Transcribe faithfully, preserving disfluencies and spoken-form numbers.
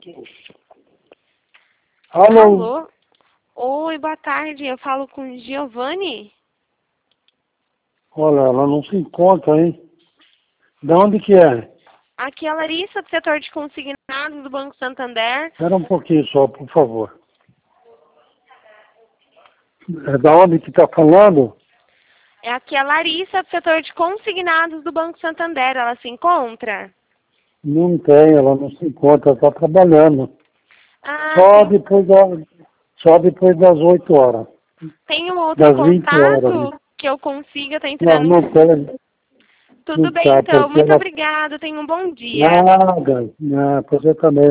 Alô? Alô? Oi, boa tarde. Eu falo com Giovanni? Olha, ela não se encontra, hein? De onde que é? Aqui é a Larissa, do setor de consignados do Banco Santander. Espera um pouquinho só, por favor. É da onde que tá falando? É aqui a Larissa, do setor de consignados do Banco Santander. Ela se encontra? Não tem, ela não se encontra, está trabalhando. Ah, Só tem, depois, da, só depois das oito horas. tem um outro Das vinte horas. Né? contato que eu consiga estar Não, entrando não em... tem. Tudo Não bem, tá, então. porque Muito ela... obrigada. Tenha um bom dia. Nada, não, você também.